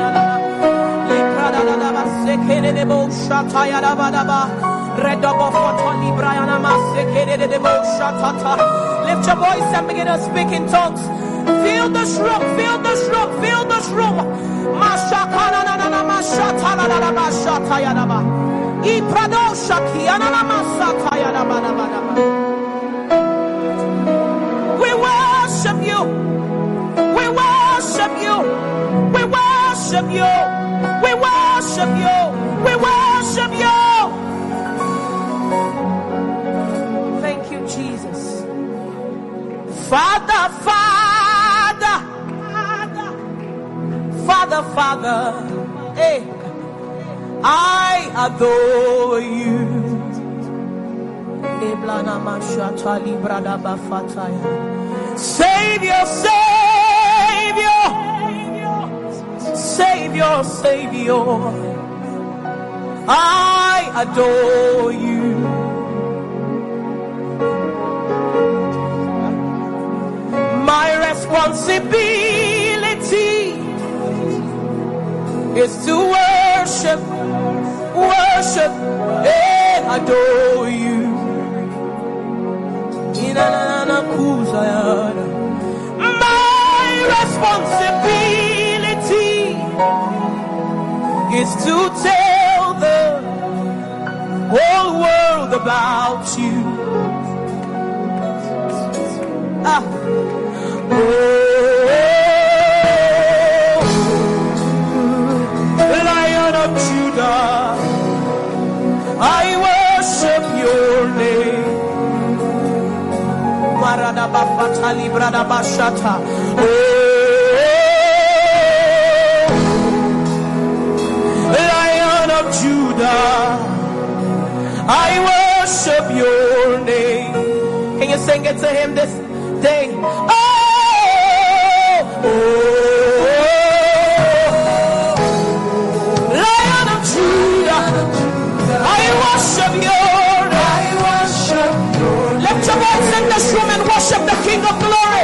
Lift your voice and begin to speak in tongues. Fill this room, fill this room, fill this room. We worship you. We worship you. We worship you. We worship you. We worship you. Thank you, Jesus. Father, Father, Father, Father, hey, I adore you. Savior, Savior, Savior, Savior, I adore you. My responsibility is to worship, worship, and adore you. My responsibility is to tell the whole world about you. Lion of Judah, I worship your name. Lion of Judah, I worship your name. Can you sing it to him this day? Lion of Judah, I worship your name. Lift your voice in this room and worship the King of Glory.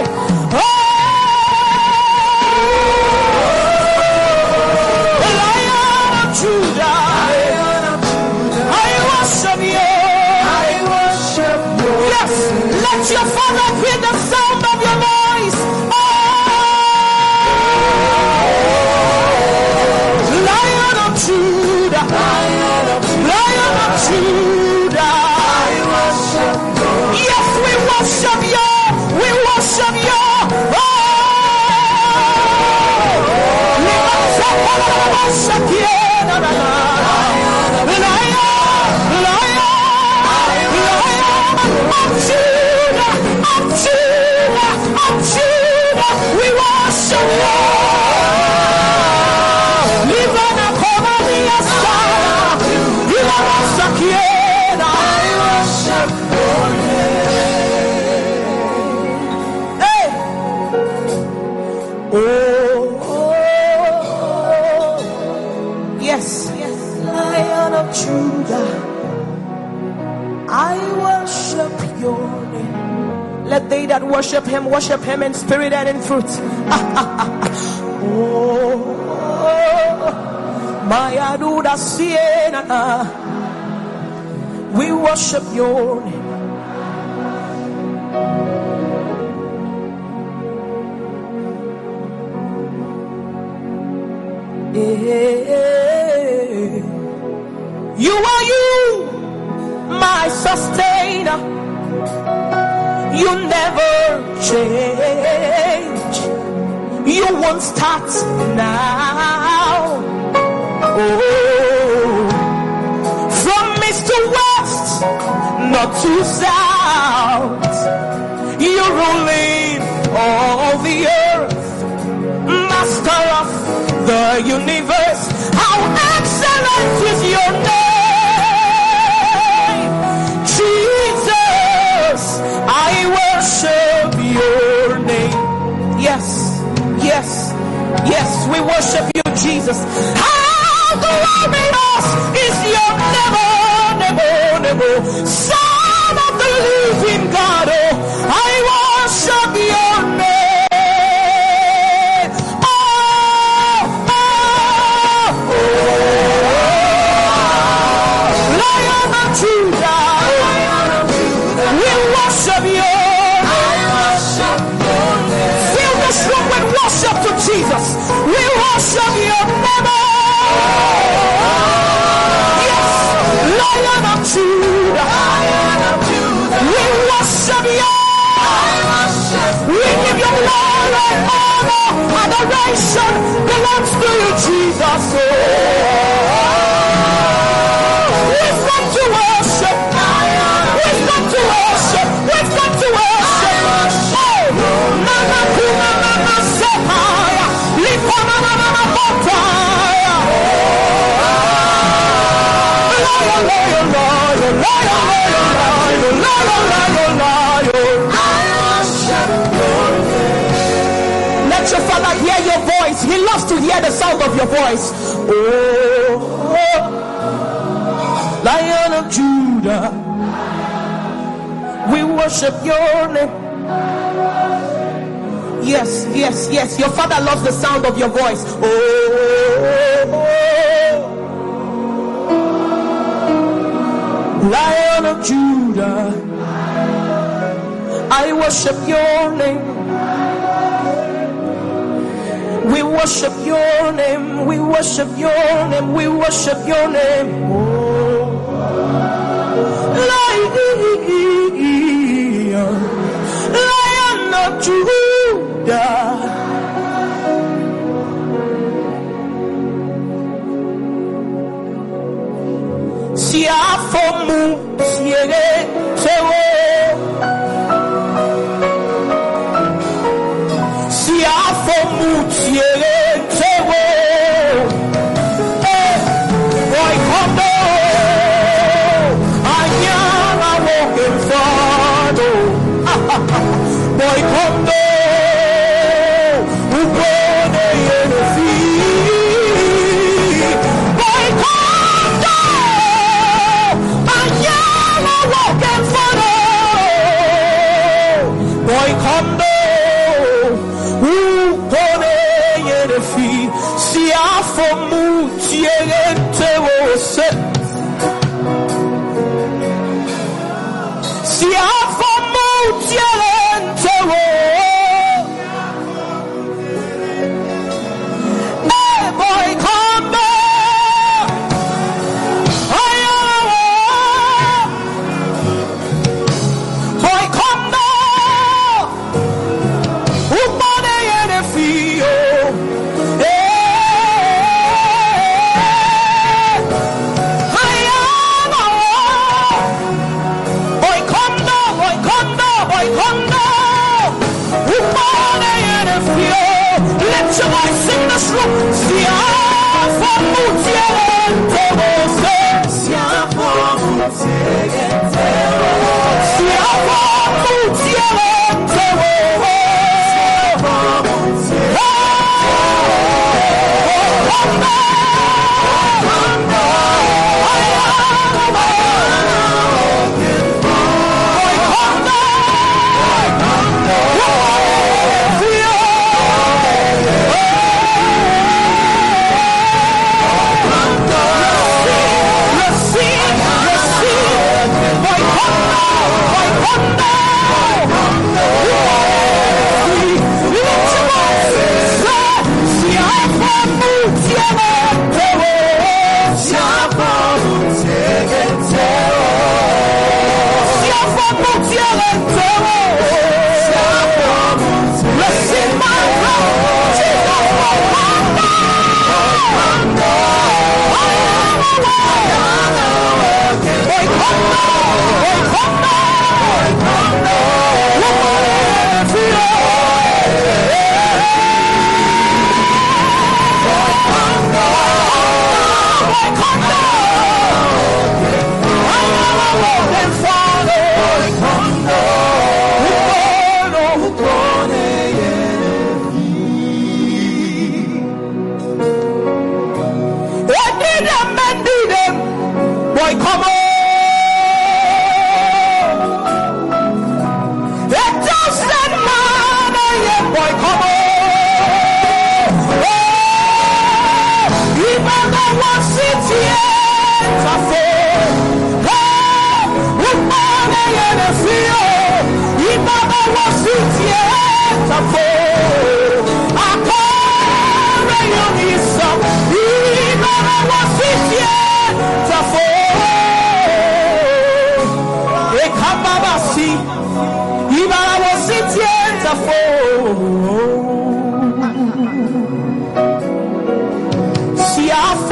Lion of Judah, I worship you. Yes, let your Father hear the sound of your voice. Lion of Judah, Lion of Judah, yes, we worship you, we worship you. We worship you. Yes, Lion of Judah, I worship your name. Let they that worship him in spirit and in truth. My Aduda Siena, we worship your name. You are you, my sustainer. You never change. You won't start now. From east to west, not to south, you're ruling all the earth, master of the universe. How excellent is your name, Jesus. I worship your name. Yes, yes, yes, we worship you, Jesus. How glorious is your name, Son of the living God. Oh, I worship your name. Oh, oh, We worship your name. Yes, Lion of Judah. We worship you. We give you glory, honor, adoration belongs to you, Jesus. We've come to worship. We've come to worship. We've come to worship. Mama kuma mama sepaya, lipa mama mama potaya. Lion, lion, lion, lion, lion, lion, lion, lion, lion. Let your Father hear your voice. He loves to hear the sound of your voice. Oh, Lion of Judah, we worship your name. Yes, yes, yes. Your Father loves the sound of your voice. Oh, Lion of Judah, I worship your name. We worship your name. We worship your name. We worship your name. Oh, Lion of Judah. Siafomu siere tewo. Siafomu siere tewo. Boy kondo anyana walking fado. Boy kondo ubone yenefi. Boy kondo anyana walking fado. Boy kondo ubone yenefi. Siafomu siere tewo se. Siafomu siere tewo. Hey boy, come back. Boy, come back. Ubone yenefi. Let your voice sing this room.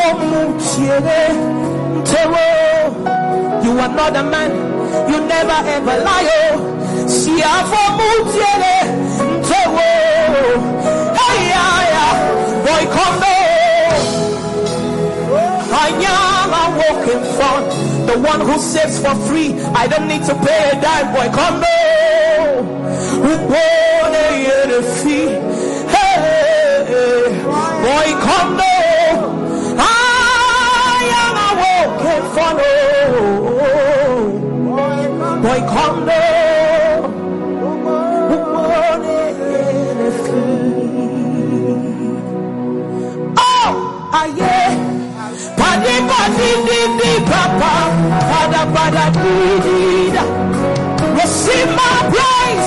You are not a man, you never ever lie. Boy, come I am a walking front, the one who saves for free. I don't need to pay a dime. Boy, come boy, come I am a walking front. Boy, come oh, yeah. Receive my praise.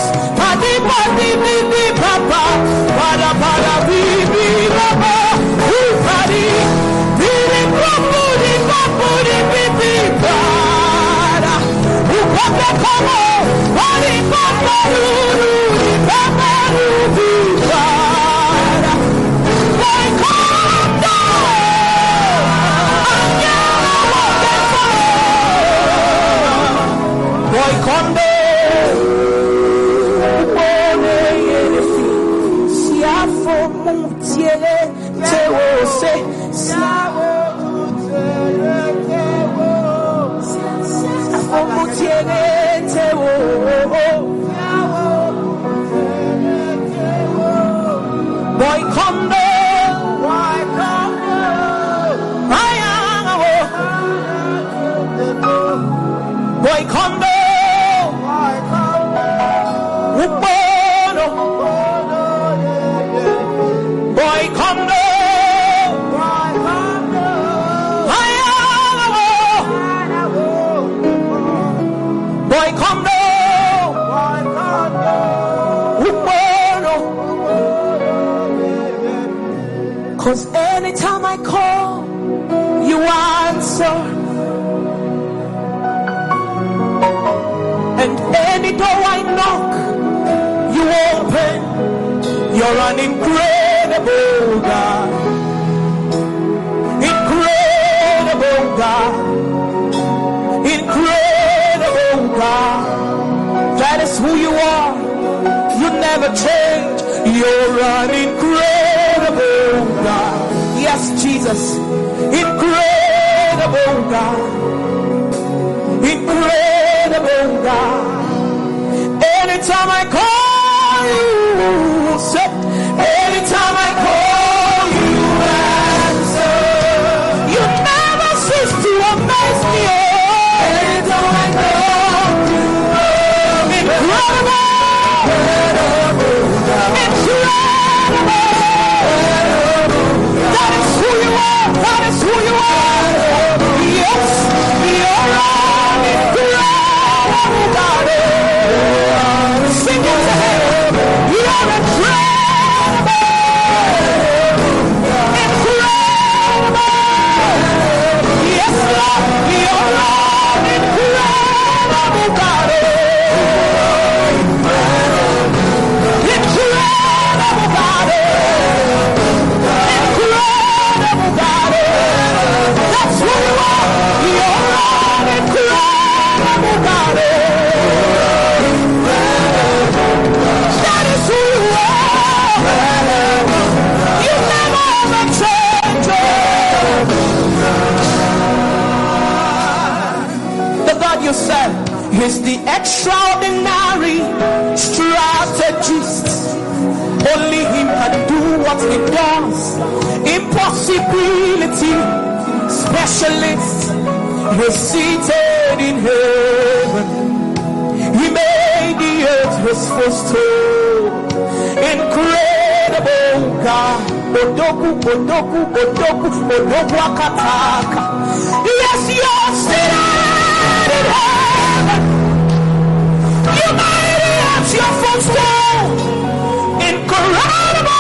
Cause anytime I call, you answer. And any door I knock, you open. You're an incredible God. Incredible God. Incredible God. That is who you are. You never change. You're an incredible God. Yes, Jesus. Incredible God. Incredible God. Anytime I call you, say, anytime I call you, answer. You never cease to amaze me. Anytime I call you, incredible. That is who you are. That is who you are. Yes, you're incredible God. Sing it to him. You're incredible. Incredible. Yes, Lord, you're incredible God. Incredible God. Incredible God. That's who you are. You're an incredible God. That is who you are. You never ever change. The God you serve is the extraordinary strategist. Only him can do what he does. Impossibility specialist. He's seated in heaven. He made the earth his footstool. Incredible God. Odoku, Odoku, Odoku, Odoku Akataka. Yes, you're seated in heaven. You made the earth your footstool. Incredible.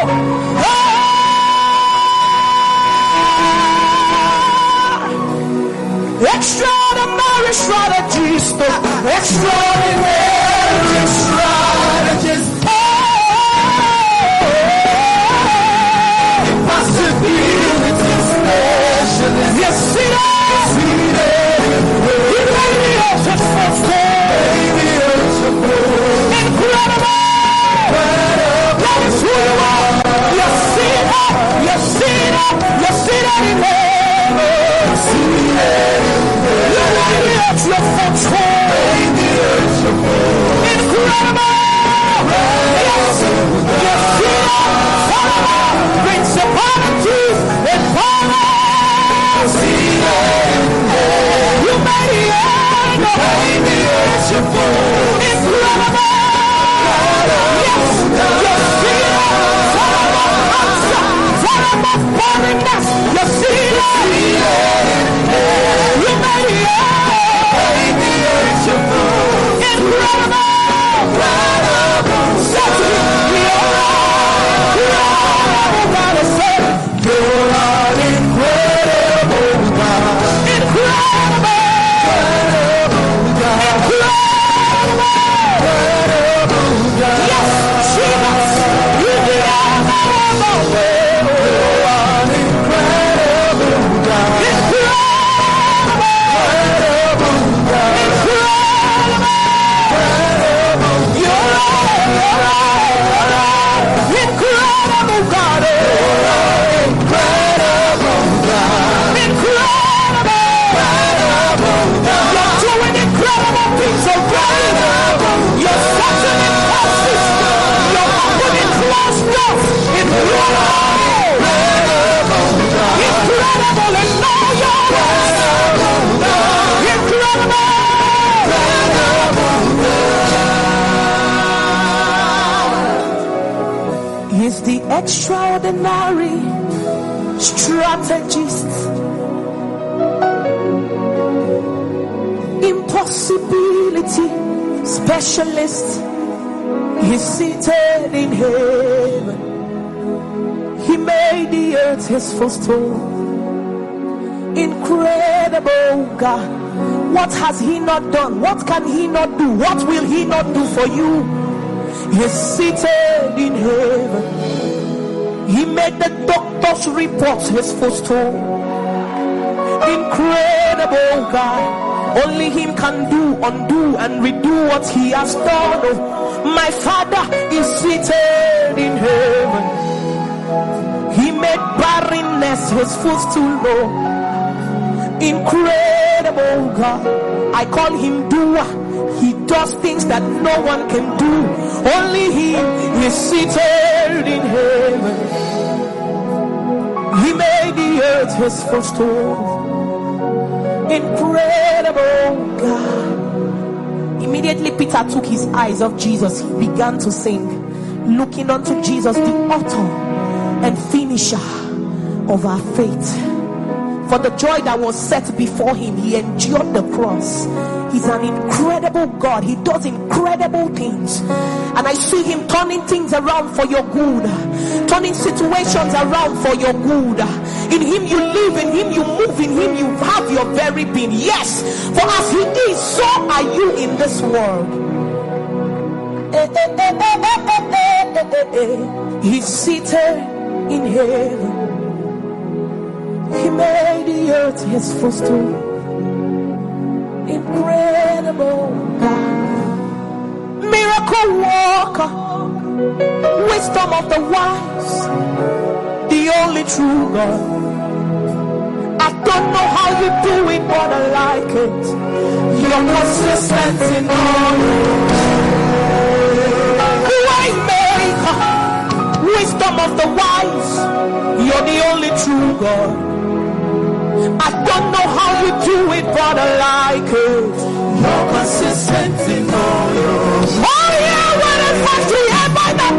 Extraordinary strategist. Extraordinary strategist. Impossibilities. You're seated in heaven. You're ready at your footstool. Incredible. Yes. You're seated. Principalities and powers. You made the end. Incredible. Yes. You're seated. Of barrenness, you see it. You made it. Incredible. He's the extraordinary strategist, impossibility specialist. He's seated in heaven. He made the earth his footstool. Incredible God. What has he not done? What can he not do? What will he not do for you? He's seated in heaven. He made the doctor's reports his footstool. Incredible God. Only him can do, undo and redo what he has done. Oh, my Father is seated in heaven. He made barrenness his footstool. Oh, incredible God. I call him doer. He does things that no one can do. Only he is seated in heaven. He made the earth his footstool. Incredible God. Immediately Peter took his eyes off Jesus. He began to sing, looking unto Jesus, the author and finisher of our faith. For the joy that was set before him, he endured the cross. He's an incredible God. He does incredible things. And I see him turning things around for your good. Turning situations around for your good. In him you live, in him you move, in him you have your very being. Yes, for as he is, so are you in this world. He's seated in heaven. He made the earth his footstool. Incredible God. Miracle worker. Wisdom of the wise. The only true God. I don't know how you do it, but I like it. You're consistent in all. Waymaker. Wisdom of the wise. You're the only true God. I don't know how you do it, but I like it. You're consistent in all your. Oh yeah, when I fight the air by the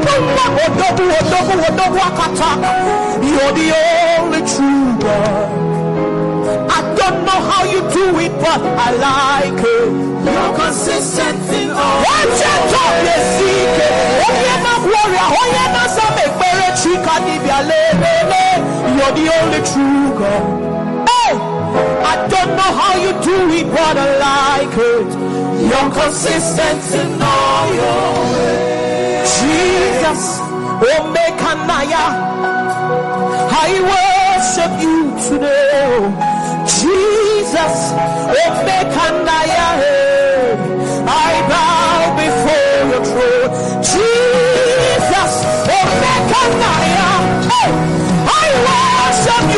you're the only true God. I don't know how you do it, but I like it. You're consistent in all. Watch it up, you see it. Oh yeah, my warrior. Oh yeah, my son, make very chica. You're the only true God. I don't know how you do it, but I like it. You're consistent in all your ways. Jesus, Omekanaya, I worship you today. Jesus, Omekanaya, I bow before your throne. Jesus, Omekanaya, I worship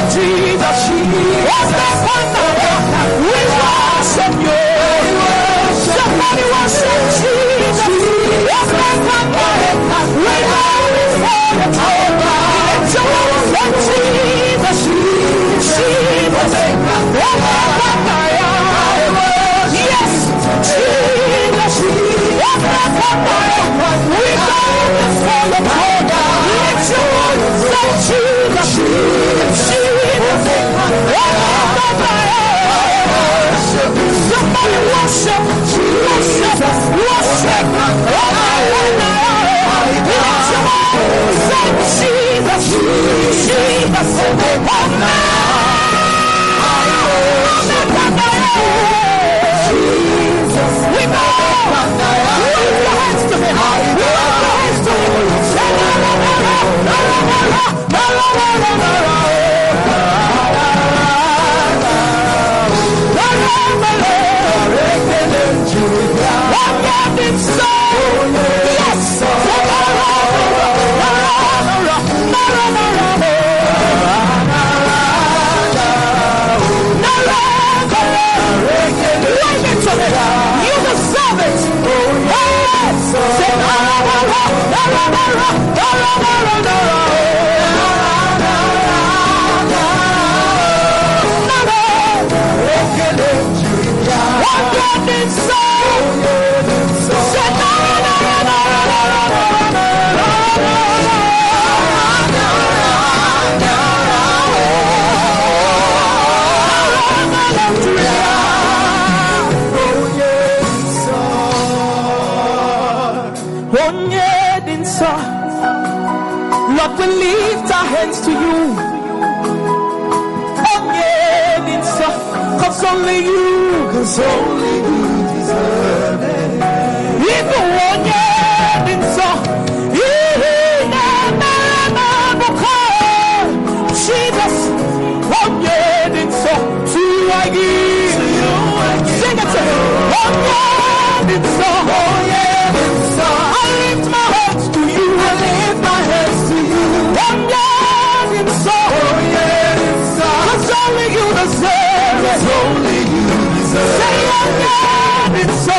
Jesus. We worship you. Somebody worship Jesus. We somebody worship, Lord, we lift our hands to you. Cause only you deserve it. Even one year in so, Jesus, one year in so, to you I give. Sing it to me. One year in so, I lift my hands to you. One year in so, cause only you deserve it. Say one year in so,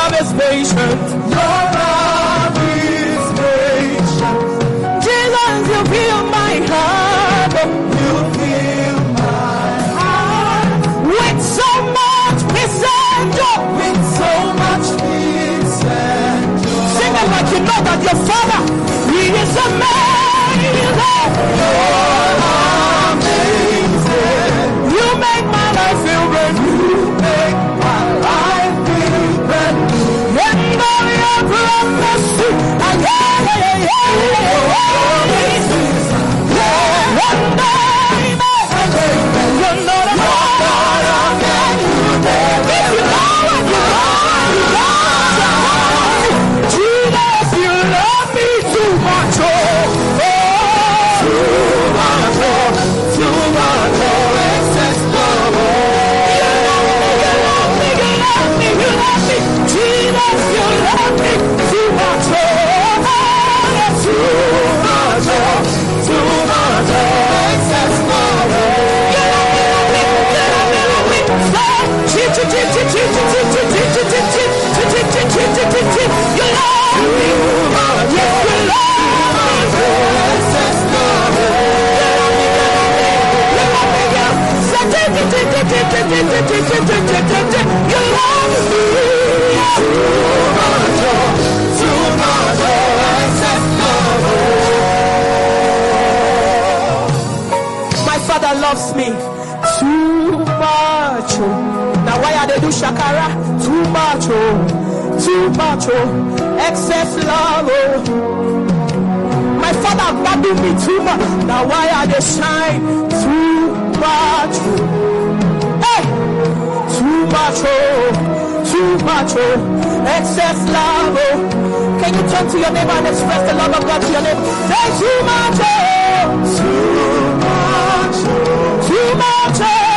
love is patient. Your love is patient. Jesus, you feel my heart. You feel my heart. With so much peace and joy. With so much peace and joy. Sing it like you know that your Father, He is amazing. You're amazing. You make my life feel brand new. You make my life feel brand new. And all your promises, my Father loves me too much. Now why are they do shakara? Too much, too much, excess love. My Father valued me too much. Now why are they shine? Too much. Hey, too much, excess love. Can you turn to your neighbor and express the love of God to your neighbor? Say too much, too much,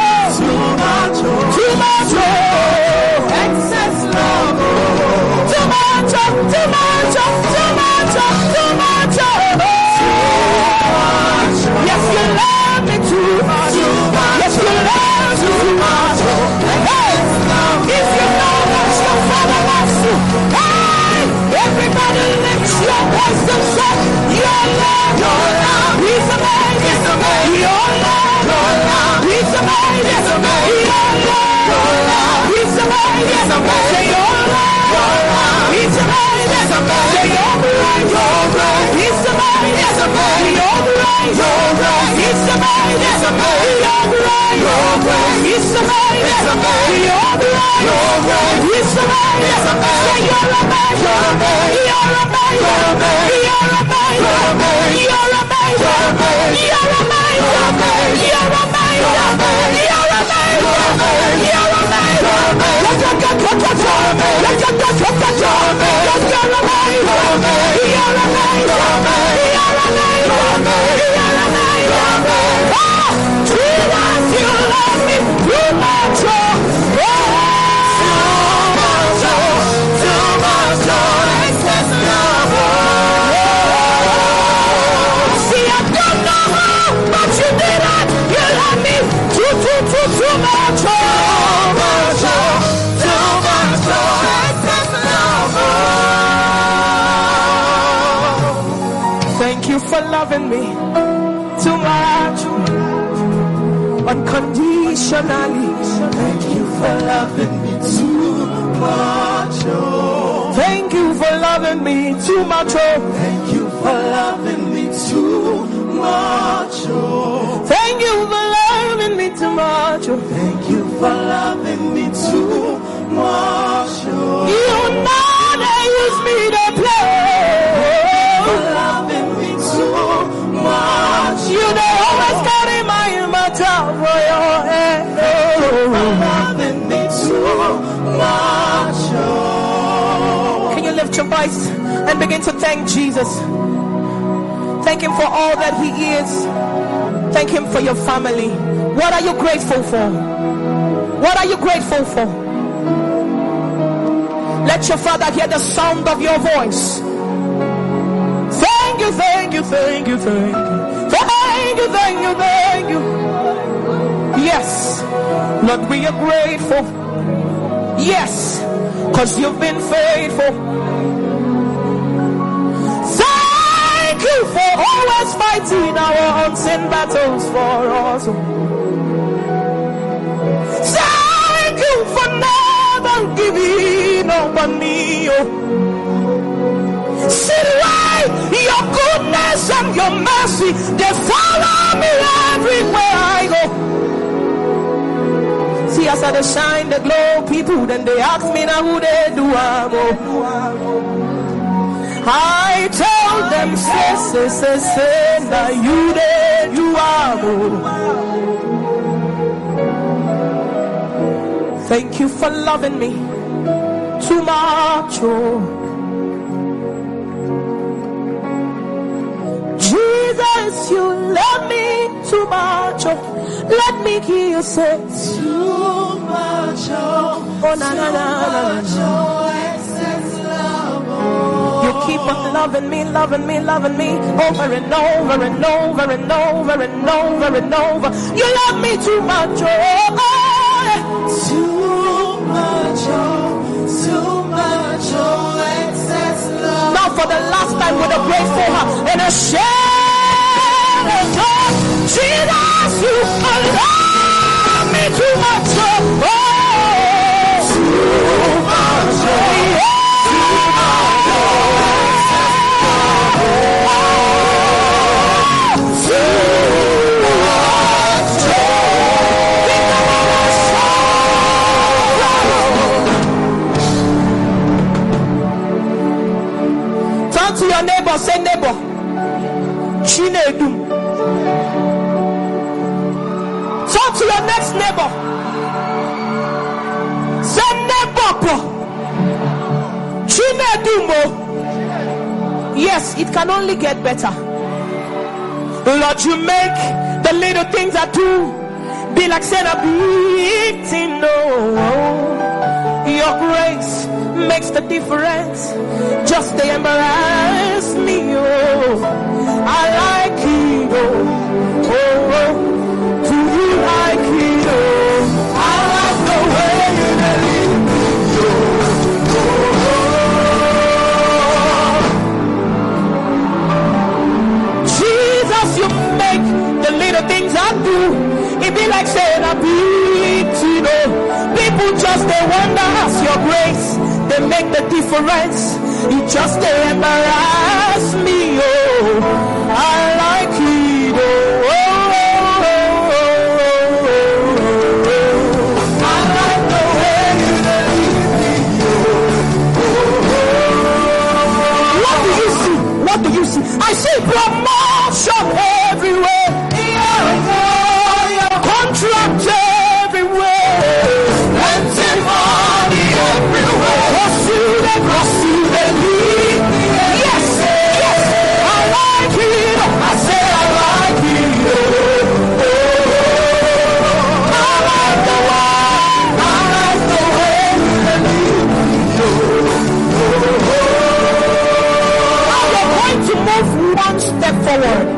excess love. Too much, yes, you love me too much. Yes, you love me too much. Hey, if you know that your Father loves you, hey, everybody lift your voice and say, your love, He's amazing. Your love, He's amazing. Your love, He's amazing. Say your love, He's amazing. Say your grace, He's amazing. Your grace, He's amazing. Your grace, He's amazing. Your grace, He's amazing. Say you're amazing. You're amazing. You're amazing. You're amazing. You're amazing. You're amazing. You're amazing. You're amazing. Let your God touch your joy. Let your God touch your joy. Because you're amazing. You're amazing. You're amazing. You're amazing. Oh, Jesus, you love me too much. Too much. Excess love. See, I don't know how, but you did it. You love me too much. Too much. Excess love. Thank you for loving me too much. Unconditionally. Thank you for loving me too much. Thank you for loving me too much. Thank you for loving me too much. Thank you for loving me too much. Thank you for loving me too much. You know they use me to play. For loving me too much. You they always carry my matter for your head. For loving me too much. Can you lift your voice and begin to thank Jesus? Thank Him for all that He is. Thank Him for your family. What are you grateful for? What are you grateful for? Let your Father hear the sound of your voice. Thank you, thank you, thank you, thank you. Thank you, thank you, thank you. Yes, Lord, we are grateful. Yes, 'cause you've been faithful. Thank you for always fighting our unseen battles for us. Thank you for never giving up on me. See why your goodness and your mercy, they follow me everywhere I go. See, as I shine the glow, people then they ask me now who they do I go. I tell them, say, now you they do I go. Thank you for loving me too much, oh. Jesus, you love me too much, oh. Let me hear you say too much, oh. Oh, na na na na na. You keep on loving me, loving me, loving me over and over and over and over and over and over. You love me too much, oh. Too much, oh, excess love. Now for the last time with a grateful heart and a share of joy. Jesus, you love me too much, oh. Too much, oh. To your neighbor, say neighbor, Chinedu. Talk to your next neighbor, say neighbor, Chinedu. Yes, it can only get better. Lord, you make the little things I do be like saying a big thing. No, your grace makes the difference. Just they embarrass me, oh. I like it, oh. Oh, oh. Do you like it, oh? I like the way you lead me, oh. Oh. Jesus, you make the little things I do. It be like saying a big thing, oh. People just they wonder as your grace. They make the difference. You just they embarrass me, oh. I like it, oh. Oh, oh, oh, oh, oh. I like the way you lead me, oh. What do you see? What do you see? I see promotion everywhere. Contract everywhere. Plenty money everywhere. Yes, yes, I like it. I say I like it. I like the way you lead me. Now you're going to move one step forward.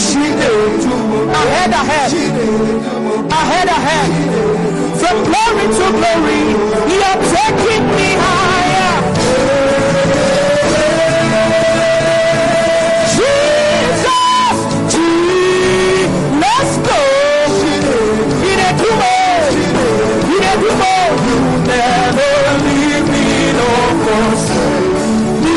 Ahead. From glory to glory, you're taking me higher. Let's go. You never leave me nor forsake me.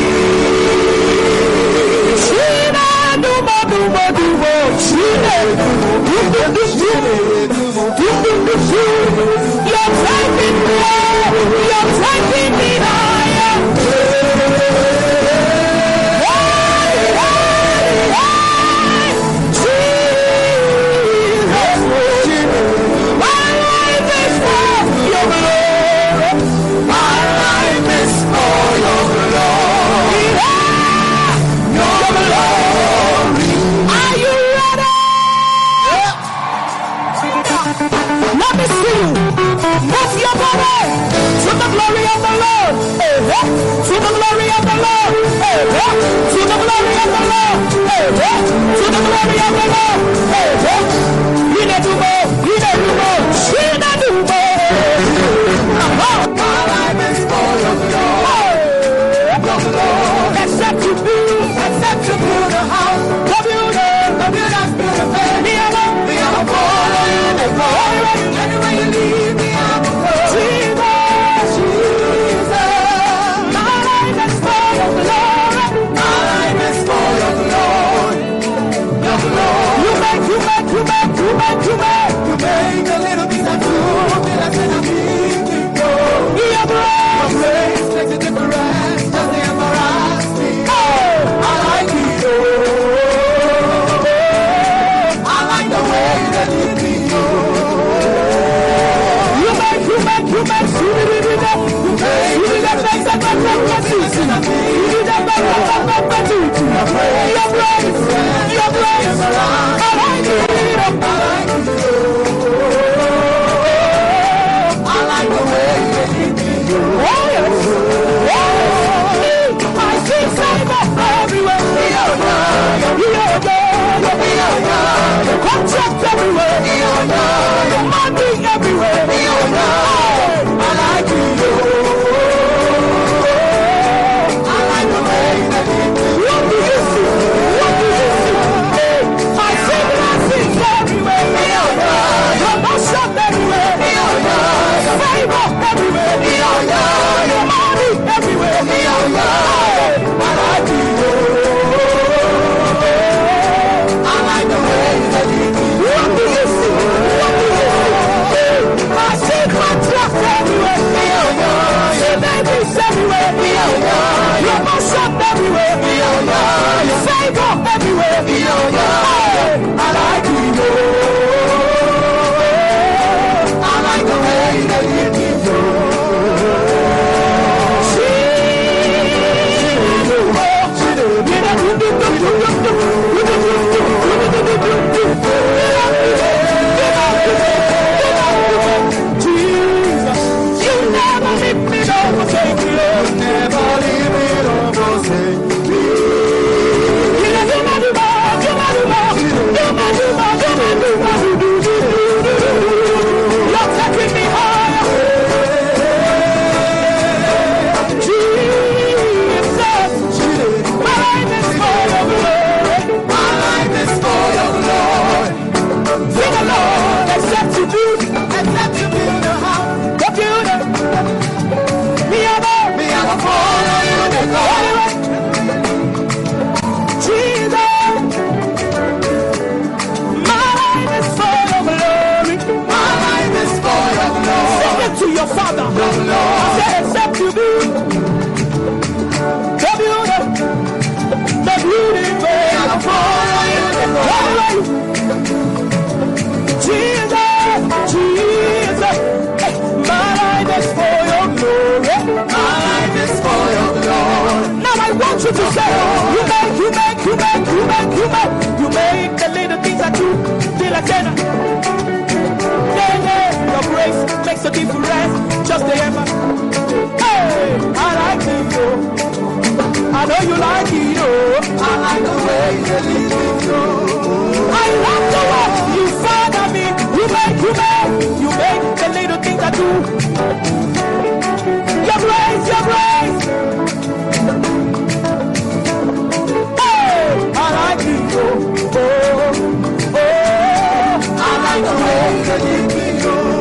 You're taking me higher. My life is for your Father. I say, except you be the beauty, the beauty, Jesus, Jesus, my life is for your glory. My life is for your glory. Now I want you to say, you make the little things I do feel like dinner. Your grace makes a difference, just the effort. Hey, I like it, oh. I know you like it, oh. I like the way you lead me through. I love the way you father me. You make the little things I do. Your grace, your grace. Hey, I like it, oh. Oh, I like the way you lead me through.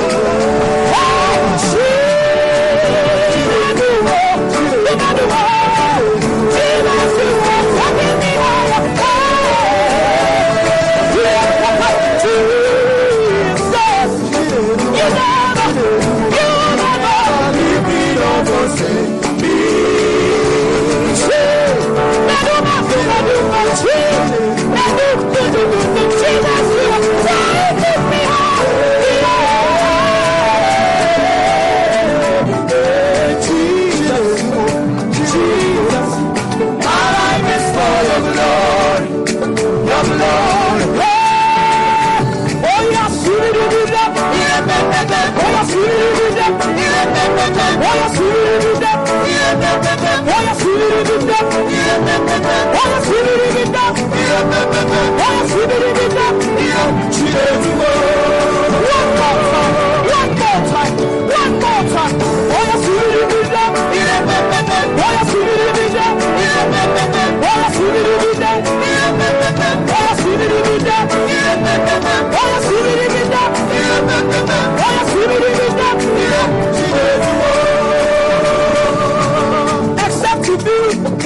Except to be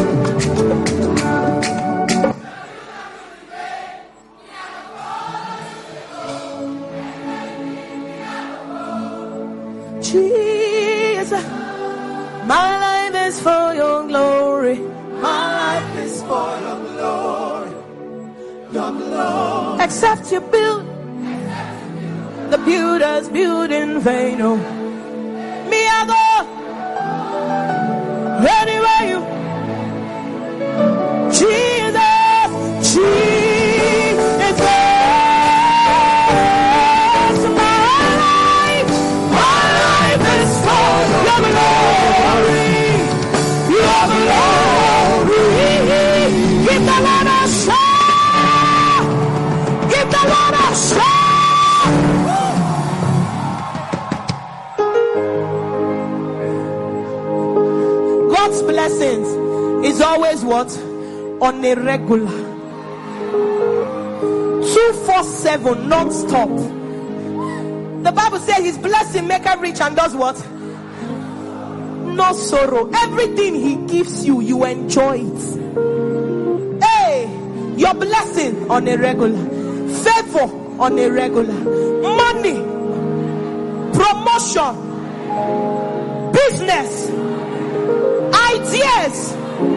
Jesus, my life is for your glory. My life is for your glory. Your glory. Except you build, the builders build in vain. Oh, me I go anywhere you. Jesus, Jesus, my life is for your glory. Your glory. Give the Lord a shout. Give the Lord a shout. God's blessings is always what? On a regular. 247 non-stop. The Bible says his blessing make her rich and does what? No sorrow. Everything he gives you, you enjoy it. Hey, your blessing on a regular. Favor on a regular. Money. Promotion. Business. Ideas.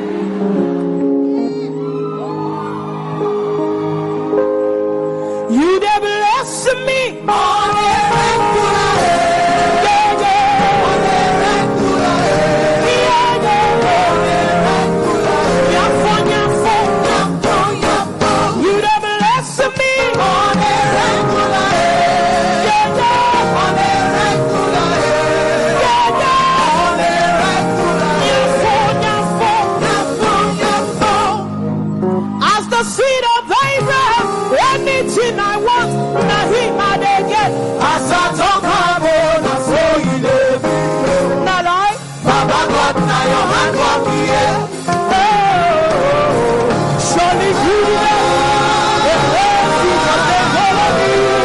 You they bless me on a regular. On a regular. You they bless me on a regular. On a regular. As the seed of Abraham, anything I want, now he had again. As I talk about, I saw you live. Now, like, Baba God, now your hand walk here. Surely you the blessings of the Lord.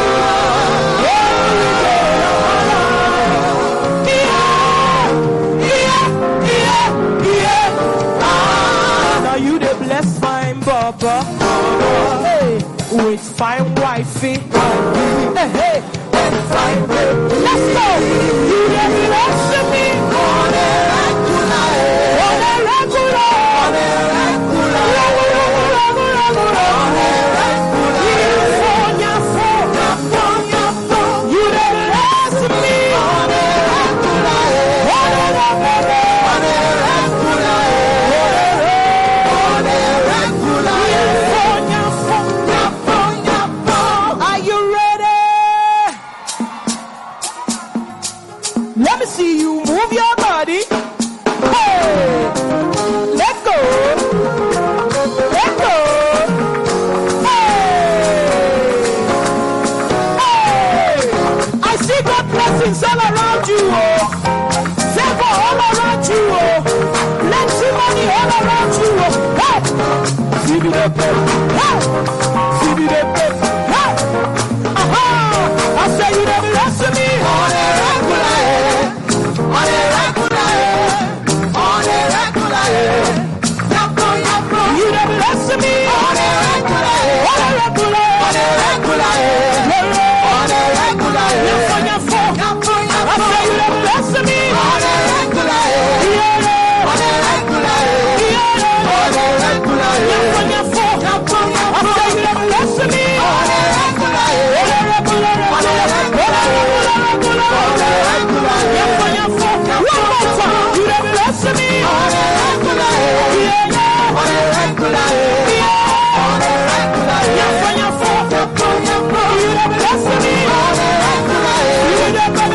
Now you the bless fine Baba. Hey, with fine wifey. Hey, hey, and fine baby. Let's go. You Let me see you move your body. Hey, let go. Let go. Hey, hey. I see God blessings all around you. Oh. Favor all around you. Oh. Plenty money all around you. Oh. Hey. See me the pay. Hey. See me the pay. Hey. Aha. I say you never listen to me. On a regular. On a regular. On a regular. You never listen to me. On a regular. On a regular. On a regular. On a regular. I say you never listen to me. On a regular. On a regular. On a regular. I say you never listen to me. On a regular. On a regular. On a regular. One more time. You never listen to me. On a regular. On a regular. On a regular. You never listen to me. On a regular. You never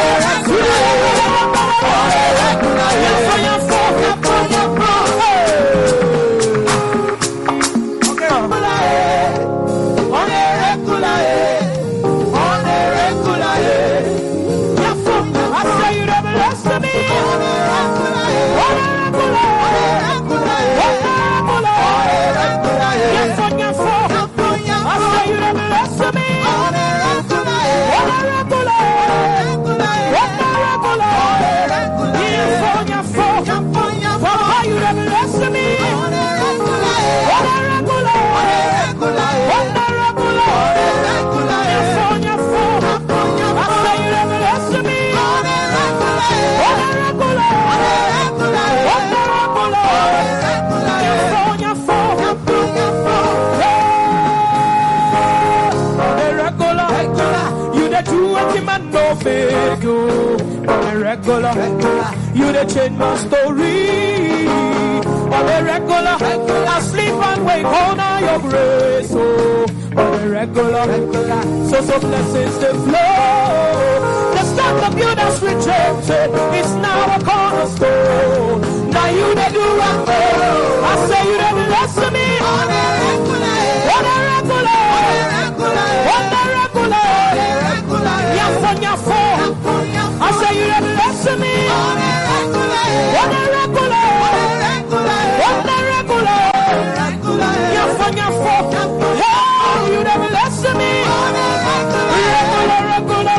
you the change my story. On the regular, I sleep and wake on your grace. Oh, on the regular, so blessings they flow. The start of you that's rejected, it's now a cornerstone. Now you they do right. I say you never listen me. On the regular, on the regular, on the regular, yes on your phone. I say you never listen me. On the regular, on the regular, on the regular, yes on your phone. Hey, you never listen me. On the regular,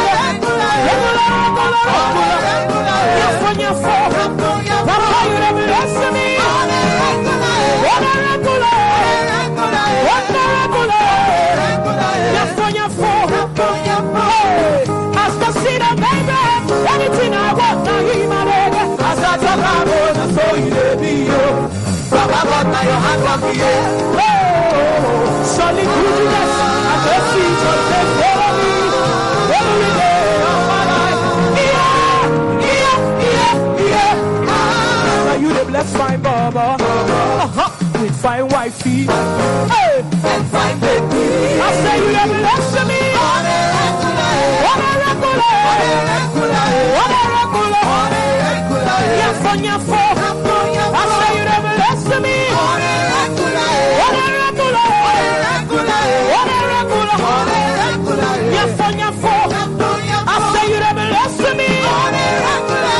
yes on your phone. Papa, you never listen me. On the regular, yes on your phone. Hey, as the seed of Abraham, anything I want, now he my leg. As I talk about, I saw you there be you. Papa, got now your hand up here. Oh, surely goodness, I can see your face follow me every day of my life. Now you the blessed fine Baba, with fine wifey, hey, and fine baby. I say you the blessed me. On a regular, yes on your phone. I say you never listen me. On a regular, yes on your phone. I say you never listen me. On a regular,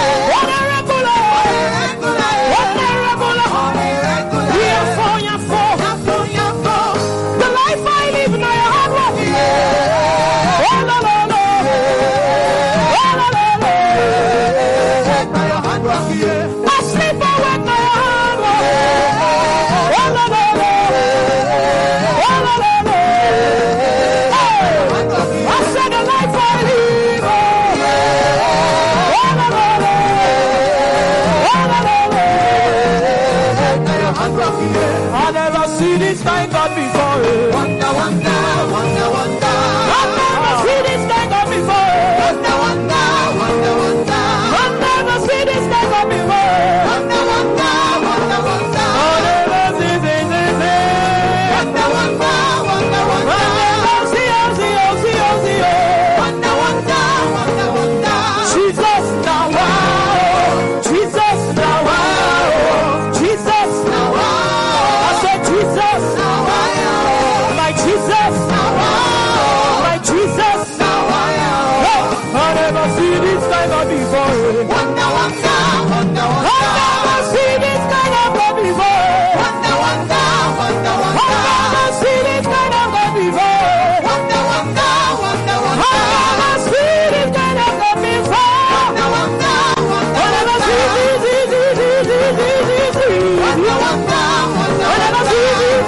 yes on your phone. The life I live now, your hard work. Oh no no no. I sleep kind of before. Wonder, wonder, wonder, wonder. I've never seen this kind of God before. Wonder, wonder, wonder, wonder. I've never seen this kind of God before. Wonder, wonder, wonder, wonder. I've never seen this kind of God before. Wonder, wonder, wonder. I've never seen this. Wonder, wonder, wonder. I've never seen this.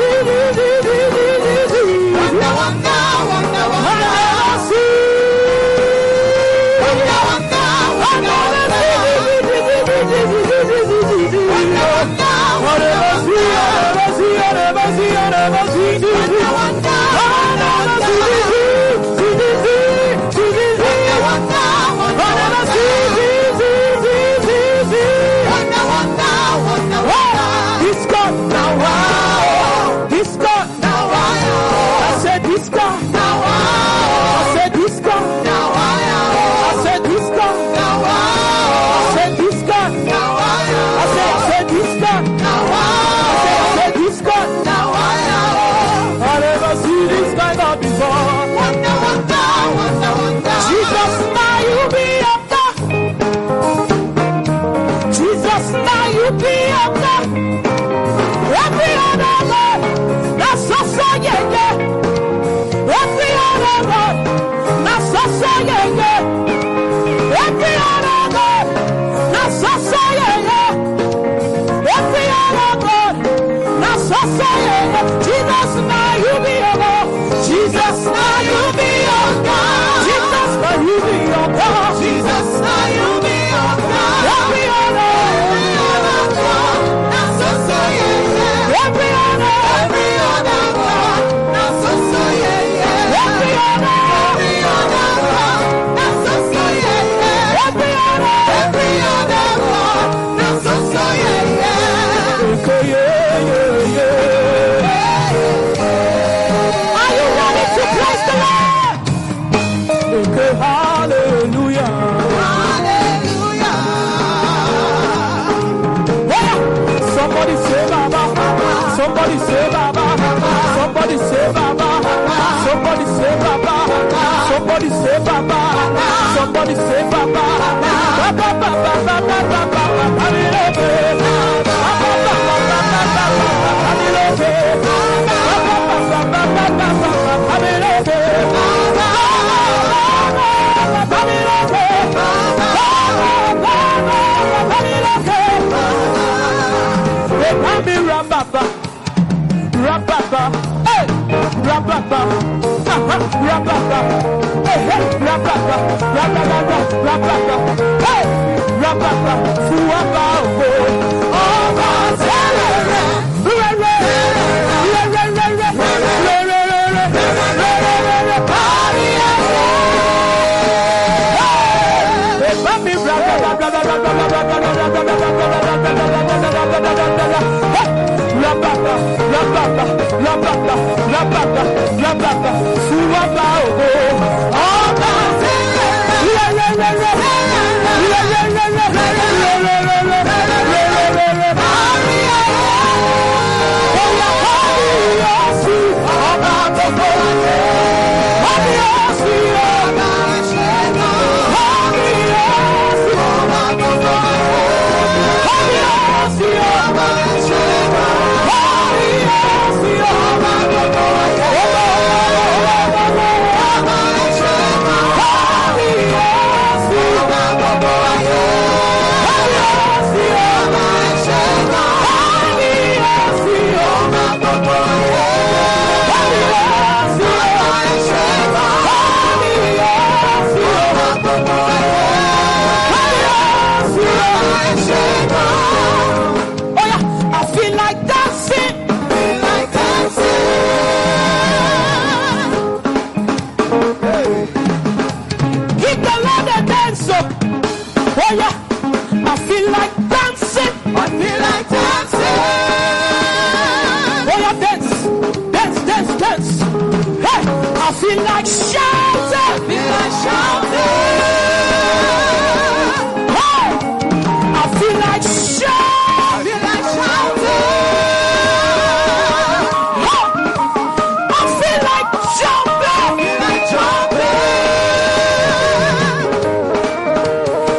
Wonder, wonder, wonder, wonder. I've never seen. Wonder, wonder, wonder, He's got now. He's got now. I said he's got now. I said he's got now. I said he's got now. I said he's got now. I said he's got now. I said he's got now. I never see this kind of before. Wonder, wonder, wonder, wonder. Jesus, now you be up there. Jesus, now you be up there. Every other God, that's so yeah, yeah. Every other God, that's so yeah, yeah. Every other God, that's so yeah, yeah. Every other God, that's so yeah, yeah. Jesus, now you be your God. Jesus, now you be your God. Jesus, now you be your God. Jesus, now you be your God. Every other God, that's so yeah, yeah. Every other God, that's so yeah, yeah. Every other God, that's so yeah, yeah. Every other God, that's so yeah, yeah. Are you ready to praise the Lord? Hallelujah. Hallelujah. Yeah. Somebody say Baba. Somebody say Baba. Somebody say Baba. Somebody say Baba. Somebody say Baba. Somebody say Baba. Baba, Baba, Baba, Baba, Baba. Rababa, rababa, hey, rababa, rababa, hey, rababa, rababa, rababa, hey, rababa, fuaba, oh, feel like shouting. Feel like shouting. Hey, I feel like shouting. Feel like shouting. Hey, I feel like jumping. Feel like jumping.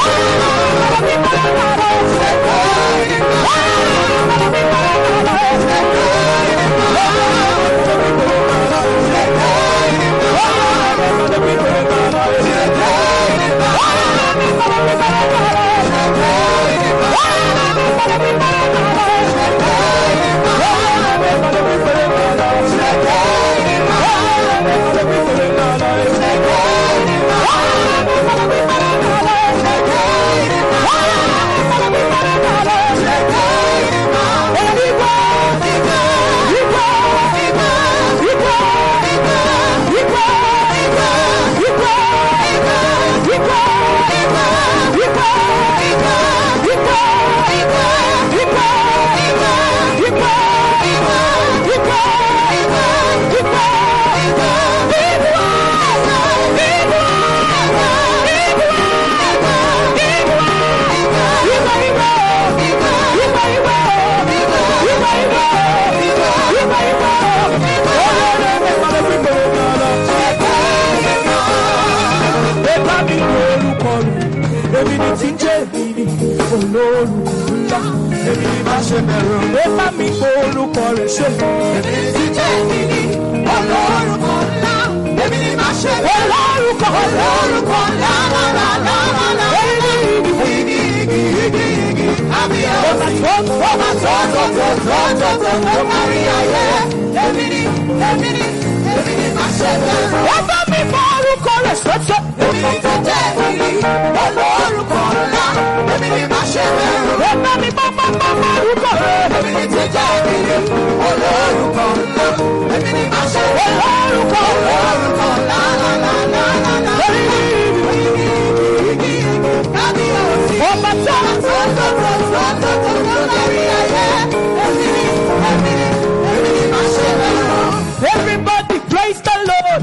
Everybody praise the Lord.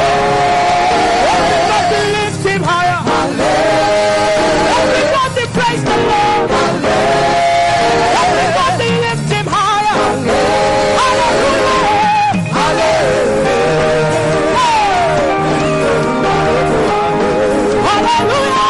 Everybody lift him higher. Everybody praise the Lord. Everybody lift him higher. Hallelujah. Hallelujah.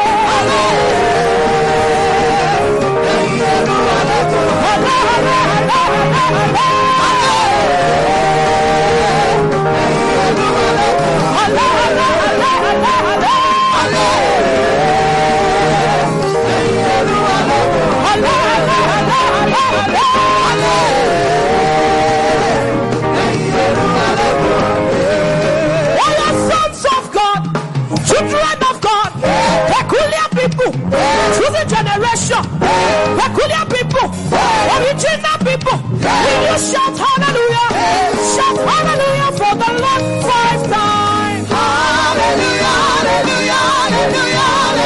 Choosing generation, peculiar people, original people. Will you shout hallelujah? Shout hallelujah for the Lord 5 times. Hallelujah, hallelujah, hallelujah,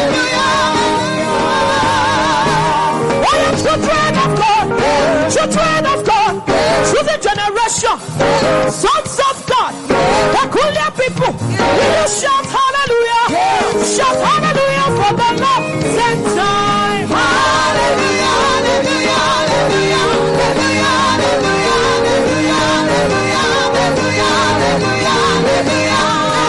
hallelujah. Oh, you children of God, choosing generation, sons of God, peculiar people. Will you shout hallelujah? Shout hallelujah for the Lord 10 times. Hallelujah, hallelujah, hallelujah, hallelujah, hallelujah, hallelujah, hallelujah, hallelujah,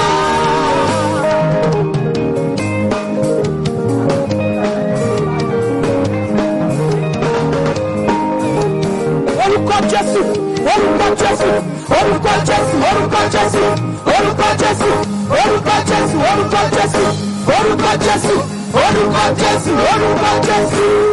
hallelujah. Orúkọ Jésù, orúkọ Jésù, orúkọ Jésù, orúkọ Jésù, orúkọ Jésù, orúkọ Jésù, orúkọ Jésù, orúkọ Jésù, orúkọ Jésù, orúkọ Jésù.